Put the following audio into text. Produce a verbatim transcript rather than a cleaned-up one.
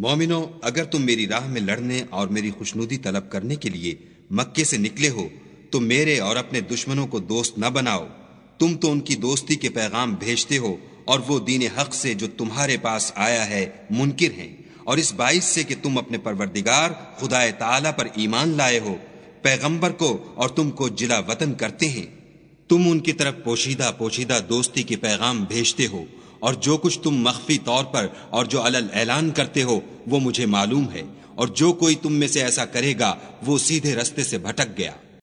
मोमिनो, अगर तुम मेरी राह में लड़ने और मेरी खुशनुदी तलब करने के लिए मक्के से निकले हो तो मेरे और अपने दुश्मनों को दोस्त न बनाओ। तुम तो उनकी दोस्ती के पैगाम भेजते हो और वो दीन हक से जो तुम्हारे पास आया है मुनकिर हैं, और इस बाइस से कि तुम अपने परवरदिगार खुदाए ताला पर ईमान लाए हो, पैगंबर को और तुमको जिला वतन करते हैं। तुम उनकी तरफ पोशीदा पोशीदा दोस्ती के पैगाम भेजते हो, और जो कुछ तुम मख्फी तौर पर और जो अलल ऐलान करते हो वो मुझे मालूम है, और जो कोई तुम में से ऐसा करेगा वो सीधे रास्ते से भटक गया।